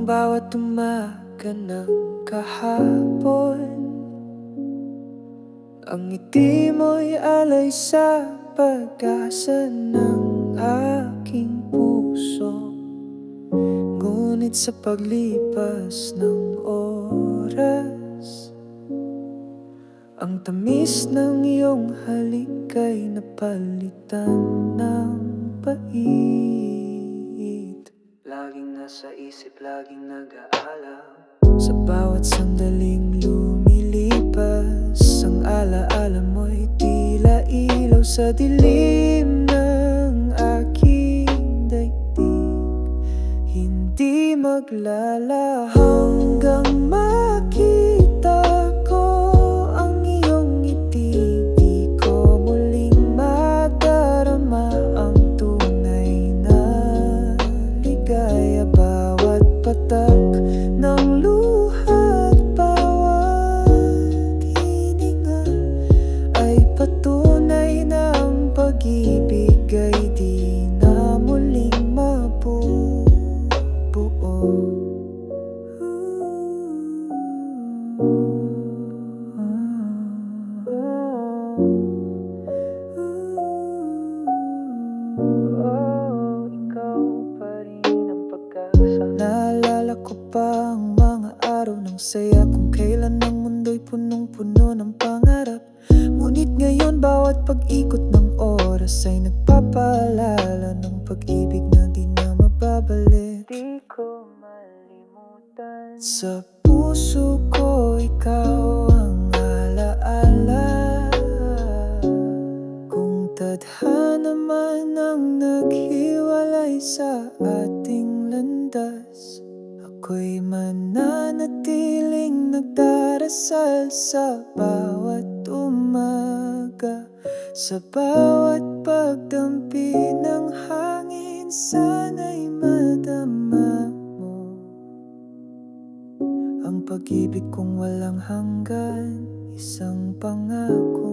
bawat umaga ng kahapon. Ang ngiti mo'y alay sa pag-asa ng aking puso. Ngunit sa paglipas ng oras, ang tamis ng iyong halik ay napalitan ng pait. Laging nasa isip, laging nag-aalala. Sa bawat sandaling lumilipas, ang alaala mo'y tila ilaw sa dilim ng aking daigdig. Hindi maglala hanggang makita ko ang iyong ngiti. Di ko muling madarama ang tunay na ligaya. Bawat patak ng luha at bawat hininga ay patunay na ang pag-ibig ay di na muling mabubuo. Ikaw pa rin ang pag-asa. Naalala ko pa ang mga araw ng saya, kung kailan ang mundo'y punong-puno ng pangarap. Ngunit ngayon bawat pag-ikot ng oras ay nagpapaalala ng pag-ibig na di na mababalik. Di ko malimutan, sa puso ko ikaw ang alaala. Kung tadhana man ang naghiwalay sa ating landas, ako'y mananatiling nagdarasal sa bawat umaga. Sa bawat pagdampi ng hangin, sana'y madama mo ang pag-ibig kong walang hanggan. Isang pangako